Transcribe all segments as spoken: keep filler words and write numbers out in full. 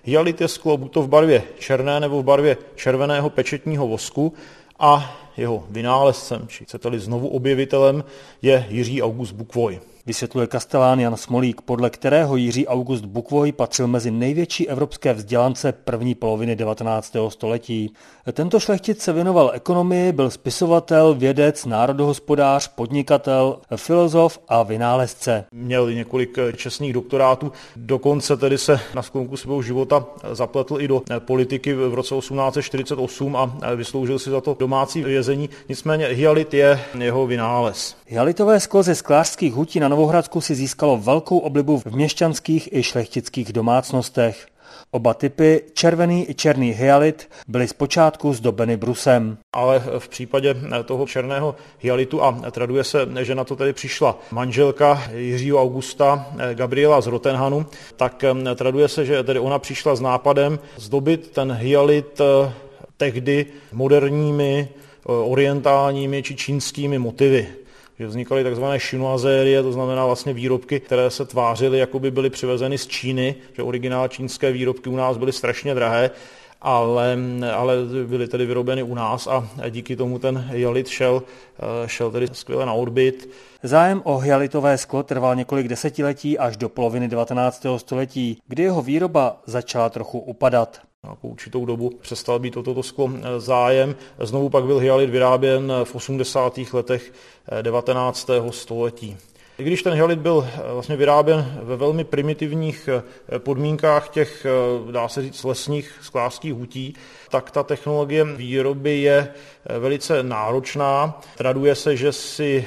Hyalit je sklo buď to v barvě černé nebo v barvě červeného pečetního vosku a jeho vynálezcem, či chcete-li znovu objevitelem, je Jiří August Bukvoj. Vysvětluje kastelán Jan Smolík, podle kterého Jiří August Bukvoj patřil mezi největší evropské vzdělance první poloviny devatenáctého století. Tento šlechtic se věnoval ekonomii, byl spisovatel, vědec, národohospodář, podnikatel, filozof a vynálezce. Měl několik čestných doktorátů, dokonce tedy se na sklonku svého života zapletl i do politiky v roce osmnáct set čtyřicet osm a vysloužil si za to domácí vězení. Nicméně hyalit je jeho vynález. Hyalitové sklo ze sklářských hutí na Novohradsku si získalo velkou oblibu v měšťanských i šlechtických domácnostech. Oba typy, červený i černý hyalit, byly zpočátku zdobeny brusem. Ale v případě toho černého hyalitu, a traduje se, že na to tedy přišla manželka Jiřího Augusta, Gabriela z Rottenhanu, tak traduje se, že tedy ona přišla s nápadem zdobit ten hyalit tehdy moderními, orientálními či čínskými motivy. Že vznikaly takzvané chinoiserie, to znamená vlastně výrobky, které se tvářily, jako by byly přivezeny z Číny, že originál čínské výrobky u nás byly strašně drahé, ale, ale byly tedy vyrobeny u nás a díky tomu ten hyalit šel, šel tedy skvěle na odbyt. Zájem o hyalitové sklo trval několik desetiletí až do poloviny devatenáctého století, kdy jeho výroba začala trochu upadat. Po určitou dobu přestal být o toto sklo zájem. Znovu pak byl hyalit vyráběn v osmdesátých letech devatenáctého století. I když ten hyalit byl vlastně vyráběn ve velmi primitivních podmínkách těch, dá se říct, lesních sklářských hutí, tak ta technologie výroby je velice náročná. Traduje se, že si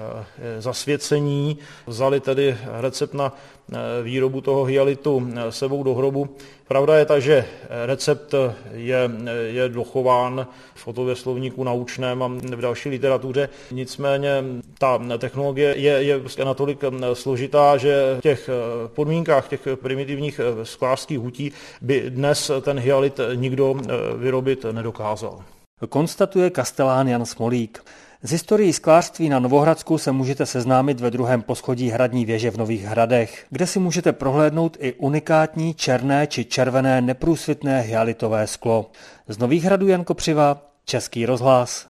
zasvěcení vzali tedy recept na výrobu toho hyalitu sebou do hrobu. Pravda je ta, že recept je, je dochován v fotověslovníku naučném a v další literatuře. Nicméně ta technologie je, je natolik složitá, že v těch podmínkách těch primitivních sklářských hutí by dnes ten hyalit nikdo vyrobit nedokázal. Konstatuje kastelán Jan Smolík. Z historií sklářství na Novohradsku se můžete seznámit ve druhém poschodí hradní věže v Nových Hradech, kde si můžete prohlédnout i unikátní černé či červené neprůsvitné hyalitové sklo. Z Nových Hradů Jan Kopřiva, Český rozhlas.